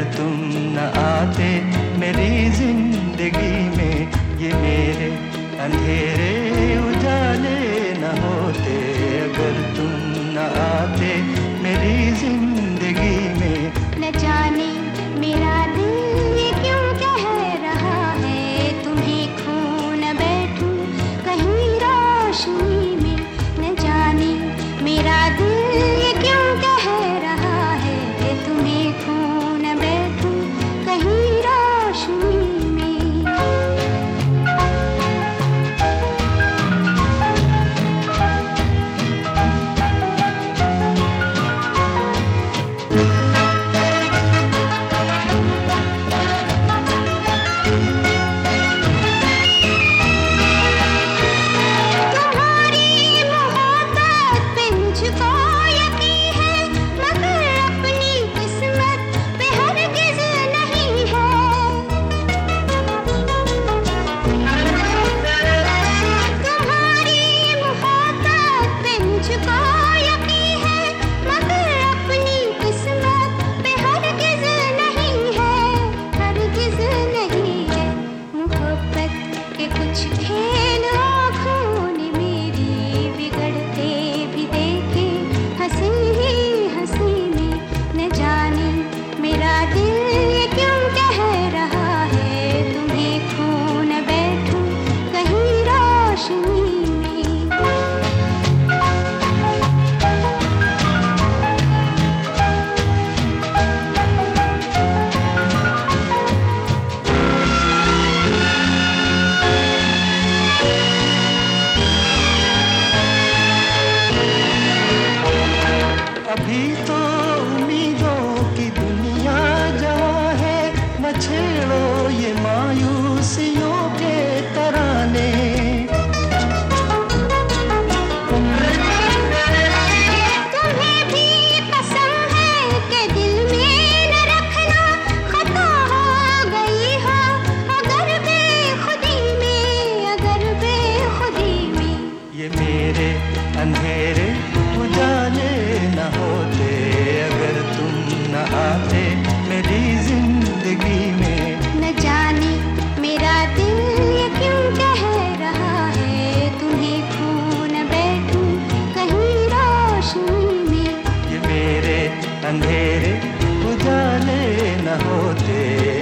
तुम न आते मेरी जिंदगी में, ये मेरे अंधेरे उजाले न होते। अगर तुम न आते मेरी जिंदगी में। न जाने मेरा दिल ये क्यों कह रहा है, तुम्हें खो न बैठूं कहीं रोशनी में। न जाने मेरा दिल ये क्यों कह रहा है, तुम्हें खो न बैठूं कहीं रोशनी में। कुछ खेल आँखों ने मेरी बिगड़ते भी देखे हंसी ही हंसी में। न जाने मेरा दिल ये क्यों कह रहा है, तुम्हें खो न बैठूं कहीं रोशनी में। अभी तो उम्मीदों की दुनिया जहाँ है, न छेड़ो ये मायूसियों के तराने। तुम्हें भी पसंद है कि दिल में न रखना, खता हो गई हो अगर बेखुदी में, अगर बेखुदी में। ये मेरे अंधेरे उजाले न होते, अगर तुम न आते मेरी जिंदगी में। न जाने मेरा दिल ये क्यों कह रहा है, तुम्हें खो न बैठूं कहीं रोशनी में। ये मेरे अंधेरे उजाले न होते,